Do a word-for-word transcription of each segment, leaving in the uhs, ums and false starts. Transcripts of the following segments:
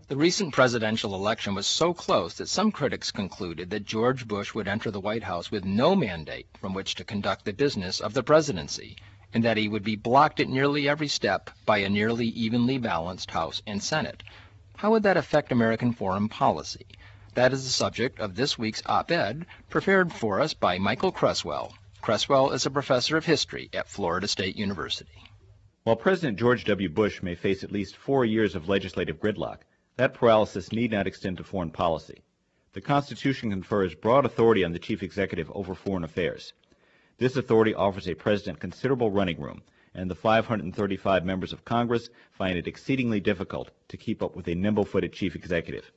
The recent presidential election was so close that some critics concluded that George Bush would enter the White House with no mandate from which to conduct the business of the presidency, and that he would be blocked at nearly every step by a nearly evenly balanced House and Senate. How would that affect American foreign policy? That is the subject of this week's op-ed prepared for us by Michael Creswell. Creswell is a professor of history at Florida State University. While President George W. Bush may face at least four years of legislative gridlock, that paralysis need not extend to foreign policy. The Constitution confers broad authority on the chief executive over foreign affairs. This authority offers a president considerable running room, and the five hundred thirty-five members of Congress find it exceedingly difficult to keep up with a nimble-footed chief executive.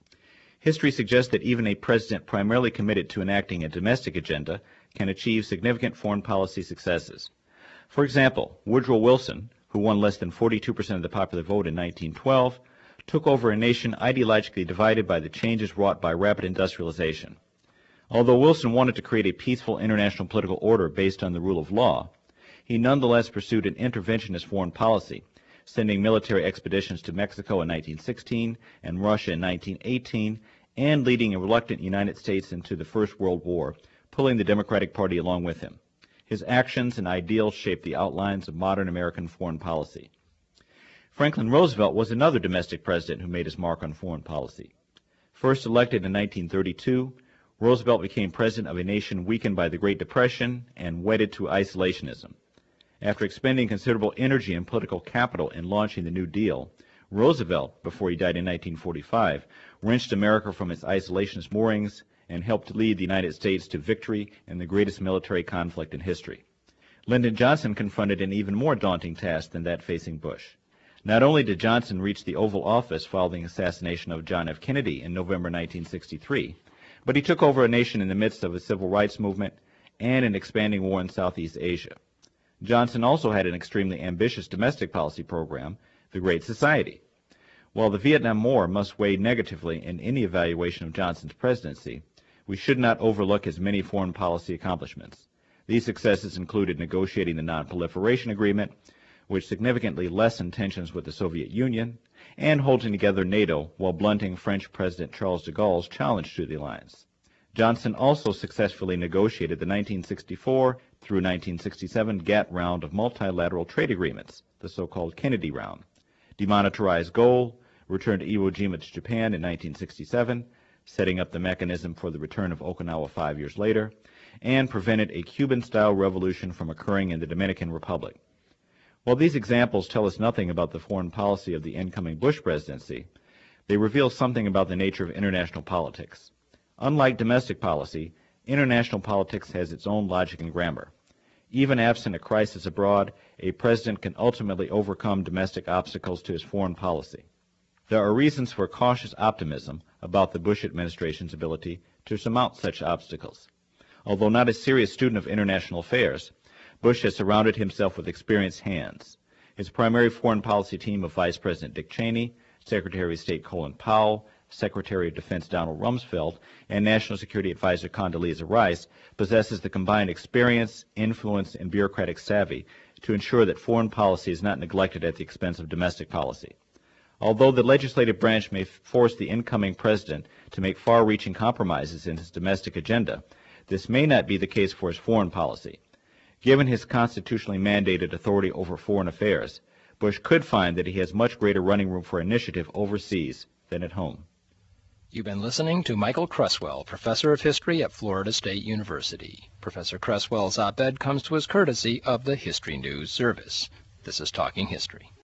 History suggests that even a president primarily committed to enacting a domestic agenda can achieve significant foreign policy successes. For example, Woodrow Wilson, who won less than forty-two percent of the popular vote in nineteen twelve, took over a nation ideologically divided by the changes wrought by rapid industrialization. Although Wilson wanted to create a peaceful international political order based on the rule of law, he nonetheless pursued an interventionist foreign policy, sending military expeditions to Mexico in nineteen sixteen and Russia in nineteen eighteen, and leading a reluctant United States into the First World War, pulling the Democratic Party along with him. His actions and ideals shaped the outlines of modern American foreign policy. Franklin Roosevelt was another domestic president who made his mark on foreign policy. First elected in nineteen thirty-two, Roosevelt became president of a nation weakened by the Great Depression and wedded to isolationism. After expending considerable energy and political capital in launching the New Deal, Roosevelt, before he died in nineteen forty-five, wrenched America from its isolationist moorings and helped lead the United States to victory in the greatest military conflict in history. Lyndon Johnson confronted an even more daunting task than that facing Bush. Not only did Johnson reach the Oval Office following the assassination of John F. Kennedy in November nineteen sixty-three, but he took over a nation in the midst of a civil rights movement and an expanding war in Southeast Asia. Johnson also had an extremely ambitious domestic policy program, the Great Society. While the Vietnam War must weigh negatively in any evaluation of Johnson's presidency, we should not overlook his many foreign policy accomplishments. These successes included negotiating the Non-Proliferation Agreement, which significantly lessened tensions with the Soviet Union, and holding together NATO while blunting French President Charles de Gaulle's challenge to the alliance. Johnson also successfully negotiated the nineteen sixty-four through nineteen sixty-seven GATT round of multilateral trade agreements, the so-called Kennedy Round, demonetarized gold, returned Iwo Jima to Japan in nineteen sixty-seven, setting up the mechanism for the return of Okinawa five years later, and prevented a Cuban-style revolution from occurring in the Dominican Republic. While these examples tell us nothing about the foreign policy of the incoming Bush presidency, they reveal something about the nature of international politics. Unlike domestic policy, international politics has its own logic and grammar. Even absent a crisis abroad, a president can ultimately overcome domestic obstacles to his foreign policy. There are reasons for cautious optimism about the Bush administration's ability to surmount such obstacles. Although not a serious student of international affairs, Bush has surrounded himself with experienced hands. His primary foreign policy team of Vice President Dick Cheney, Secretary of State Colin Powell, Secretary of Defense Donald Rumsfeld, and National Security Advisor Condoleezza Rice possesses the combined experience, influence, and bureaucratic savvy to ensure that foreign policy is not neglected at the expense of domestic policy. Although the legislative branch may force the incoming president to make far-reaching compromises in his domestic agenda, this may not be the case for his foreign policy. Given his constitutionally mandated authority over foreign affairs, Bush could find that he has much greater running room for initiative overseas than at home. You've been listening to Michael Creswell, professor of history at Florida State University. Professor Creswell's op-ed comes to us courtesy of the History News Service. This is Talking History.